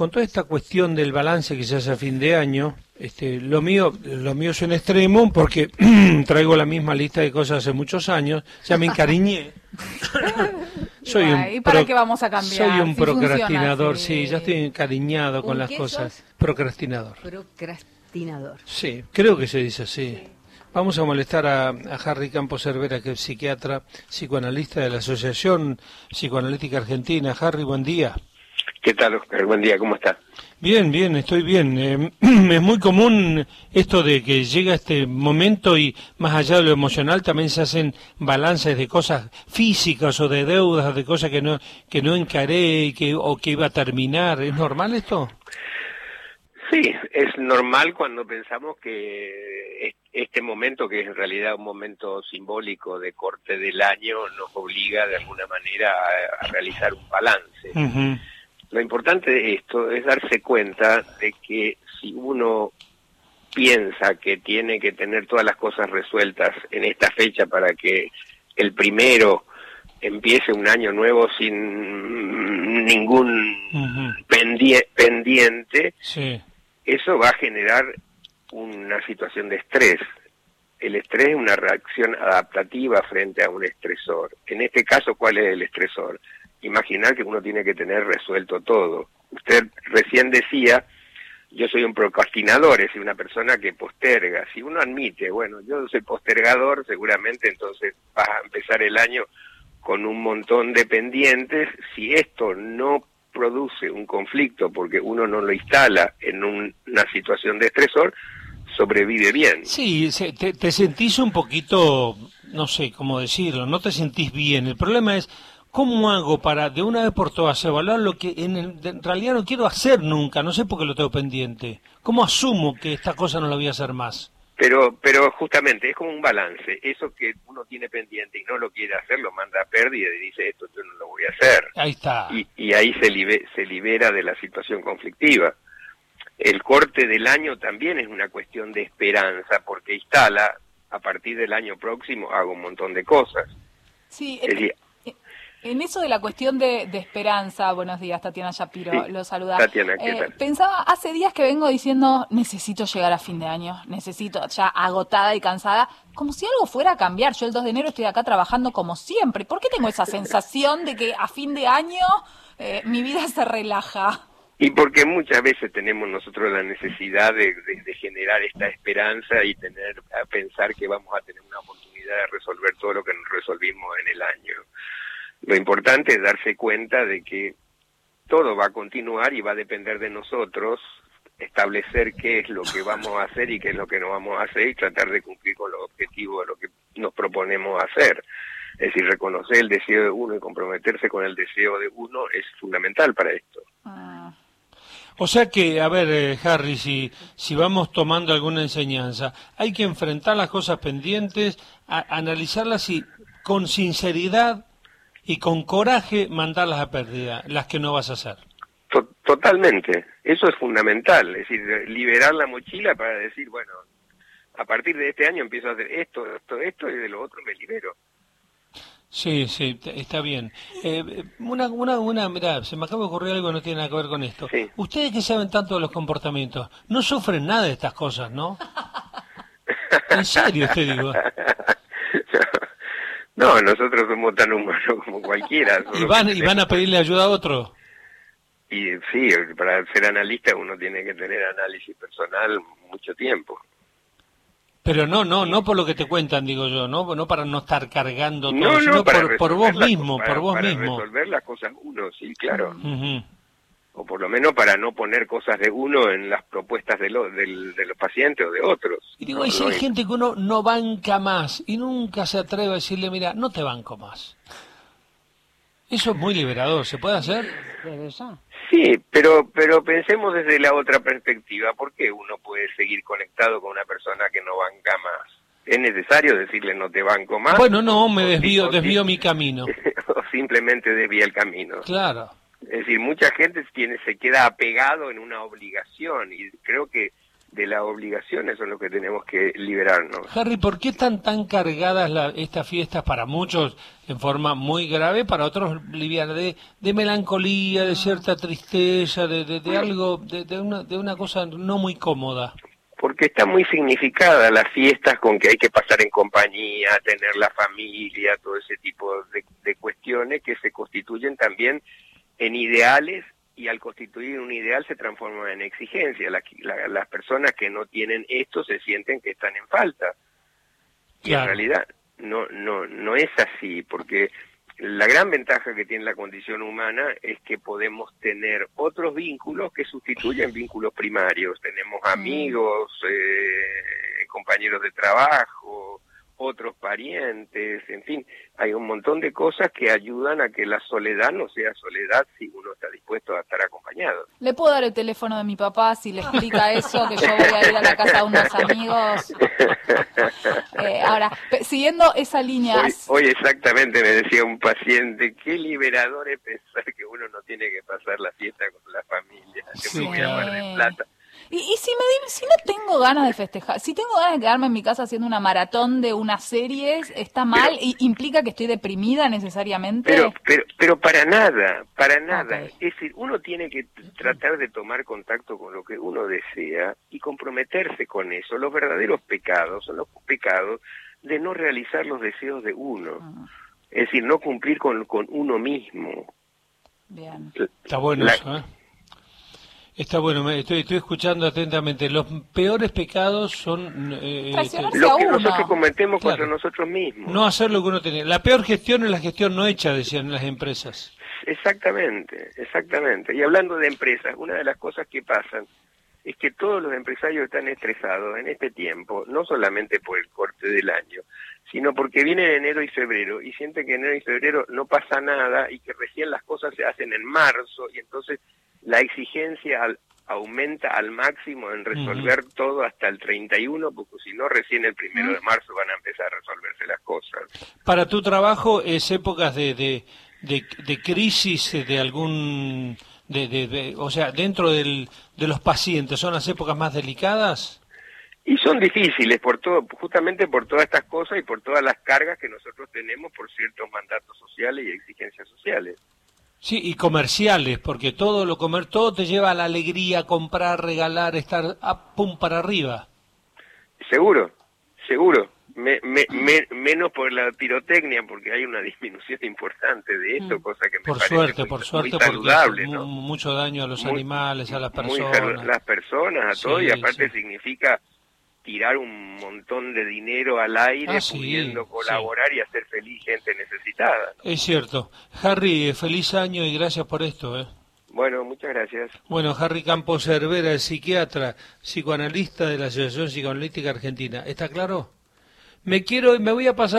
con toda esta cuestión del balance que se hace a fin de año, lo mío es un extremo porque traigo la misma lista de cosas hace muchos años, ya me encariñé. ¿Y para qué vamos a cambiar? Soy un Si procrastinador, funciona, sí, ya estoy encariñado con las cosas. Sos? Procrastinador. Procrastinador. Sí, creo que se dice así. Sí. Vamos a molestar a Harry Campos Cervera, que es psiquiatra, psicoanalista de la Asociación Psicoanalítica Argentina. Harry, buen día. ¿Qué tal, Oscar? Buen día, ¿cómo está? Bien, estoy bien. Es muy común esto de que llega este momento y más allá de lo emocional también se hacen balances de cosas físicas o de deudas, de cosas que no encaré o que iba a terminar. ¿Es normal esto? Sí, es normal cuando pensamos que este momento, que es en realidad un momento simbólico de corte del año, nos obliga de alguna manera a realizar un balance. Uh-huh. Lo importante de esto es darse cuenta de que si uno piensa que tiene que tener todas las cosas resueltas en esta fecha para que el primero empiece un año nuevo sin ningún uh-huh. pendiente, sí. Eso va a generar una situación de estrés. El estrés es una reacción adaptativa frente a un estresor. En este caso, ¿cuál es el estresor? Imaginar que uno tiene que tener resuelto todo. Usted recién decía, yo soy un procrastinador, es decir, una persona que posterga. Si uno admite, bueno, yo soy postergador, seguramente entonces vas a empezar el año con un montón de pendientes. Si esto no produce un conflicto porque uno no lo instala en una situación de estresor, sobrevive bien. Sí, te sentís un poquito, no sé cómo decirlo, no te sentís bien. El problema es, ¿cómo hago para de una vez por todas evaluar lo que en realidad no quiero hacer nunca? No sé por qué lo tengo pendiente. ¿Cómo asumo que esta cosa no la voy a hacer más? Pero justamente es como un balance. Eso que uno tiene pendiente y no lo quiere hacer, lo manda a pérdida y dice, esto yo no lo voy a hacer. Ahí está. Y ahí se libera de la situación conflictiva. El corte del año también es una cuestión de esperanza, porque instala, a partir del año próximo, hago un montón de cosas. Sí, es decir, en eso de la cuestión de esperanza, buenos días, Tatiana Shapiro, sí, lo saluda. Tatiana, ¿qué tal? Pensaba, hace días que vengo diciendo, necesito llegar a fin de año, necesito, ya agotada y cansada, como si algo fuera a cambiar. Yo el 2 de enero estoy acá trabajando como siempre. ¿Por qué tengo esa sensación de que a fin de año mi vida se relaja? Y porque muchas veces tenemos nosotros la necesidad de generar esta esperanza y a pensar que vamos a tener una oportunidad de resolver todo lo que nos resolvimos en el año. Lo importante es darse cuenta de que todo va a continuar y va a depender de nosotros establecer qué es lo que vamos a hacer y qué es lo que no vamos a hacer y tratar de cumplir con los objetivos de lo que nos proponemos hacer. Es decir, reconocer el deseo de uno y comprometerse con el deseo de uno es fundamental para esto. O sea que, a ver, Harry, si vamos tomando alguna enseñanza, hay que enfrentar las cosas pendientes, analizarlas y con sinceridad y con coraje mandarlas a pérdida, las que no vas a hacer. Totalmente, eso es fundamental, es decir, liberar la mochila para decir, bueno, a partir de este año empiezo a hacer esto y de lo otro me libero. Sí, está bien. Mirá, se me acaba de ocurrir algo que no tiene nada que ver con esto. Sí. Ustedes que saben tanto de los comportamientos, no sufren nada de estas cosas, ¿no? En serio, te digo. No, nosotros somos tan humanos como cualquiera. ¿Y van a pedirle ayuda a otro? Y sí, para ser analista uno tiene que tener análisis personal mucho tiempo. Pero no por lo que te cuentan, digo yo, no para no estar cargando todo, No, sino para por vos mismo, para mismo. resolver las cosas uno, sí, claro. Uh-huh. O por lo menos para no poner cosas de uno en las propuestas de los pacientes o de otros. Y digo, si hay gente que uno no banca más y nunca se atreve a decirle, mira, no te banco más. Eso es muy liberador, ¿se puede hacer? Sí, pero pensemos desde la otra perspectiva. ¿Por qué uno puede seguir conectado con una persona que no banca más? ¿Es necesario decirle no te banco más? Bueno, no, me desvío mi camino. O simplemente desvía el camino. Claro. Es decir, mucha gente se queda apegado en una obligación y creo que de las obligaciones son los que tenemos que liberarnos. Harry, ¿por qué están tan cargadas estas fiestas para muchos en forma muy grave, para otros liviana, de melancolía, de cierta tristeza, de algo, de una cosa no muy cómoda? Porque están muy significadas las fiestas con que hay que pasar en compañía, tener la familia, todo ese tipo de cuestiones que se constituyen también en ideales, y al constituir un ideal se transforman en exigencia. Las personas que no tienen esto se sienten que están en falta. Y claro, en realidad no es así, porque la gran ventaja que tiene la condición humana es que podemos tener otros vínculos que sustituyen vínculos primarios. Tenemos amigos, compañeros de trabajo, otros parientes, en fin, hay un montón de cosas que ayudan a que la soledad no sea soledad si uno está dispuesto a estar acompañado. ¿Le puedo dar el teléfono de mi papá si le explica eso, que yo voy a ir a la casa de unos amigos? Ahora, siguiendo esa línea... Hoy exactamente me decía un paciente, qué liberador es pensar que uno no tiene que pasar la fiesta con la familia, que me voy a Mar del Plata. Y si no tengo ganas de festejar, si tengo ganas de quedarme en mi casa haciendo una maratón de unas series, ¿está mal? ¿Y implica que estoy deprimida necesariamente? Pero para nada. Okay. Es decir, uno tiene que tratar de tomar contacto con lo que uno desea y comprometerse con eso. Los verdaderos pecados son los pecados de no realizar los deseos de uno. Es decir, no cumplir con uno mismo. Bien. Está bueno eso, ¿eh? Está bueno, estoy escuchando atentamente. Los peores pecados son... lo que nosotros cometemos contra nosotros mismos. No hacer lo que uno tiene. La peor gestión es la gestión no hecha, decían las empresas. Exactamente. Y hablando de empresas, una de las cosas que pasan es que todos los empresarios están estresados en este tiempo, no solamente por el corte del año, sino porque vienen enero y febrero y sienten que enero y febrero no pasa nada y que recién las cosas se hacen en marzo, y entonces la exigencia aumenta al máximo en resolver todo hasta el 31, porque si no, recién el 1 de marzo van a empezar a resolverse las cosas. Para tu trabajo, ¿es épocas de crisis de algún... o sea, dentro de los pacientes, son las épocas más delicadas? Y son difíciles justamente por todas estas cosas y por todas las cargas que nosotros tenemos por ciertos mandatos sociales y exigencias sociales. Sí, y comerciales, porque todo te lleva a la alegría, comprar, regalar, estar pum para arriba. Seguro. Menos por la pirotecnia, porque hay una disminución importante de esto, cosa que me parece por suerte, muy saludable, porque ¿no? Mucho daño a los animales, a las personas. A las personas, a todo, y aparte significa tirar un montón de dinero al aire pudiendo colaborar y hacer feliz gente necesitada, ¿no? Es cierto. Harry, feliz año y gracias por esto, ¿eh? Bueno, muchas gracias. Bueno, Harry Campos Cervera, el psiquiatra, psicoanalista de la Asociación Psicoanalítica Argentina. ¿Está claro? Me voy a pasar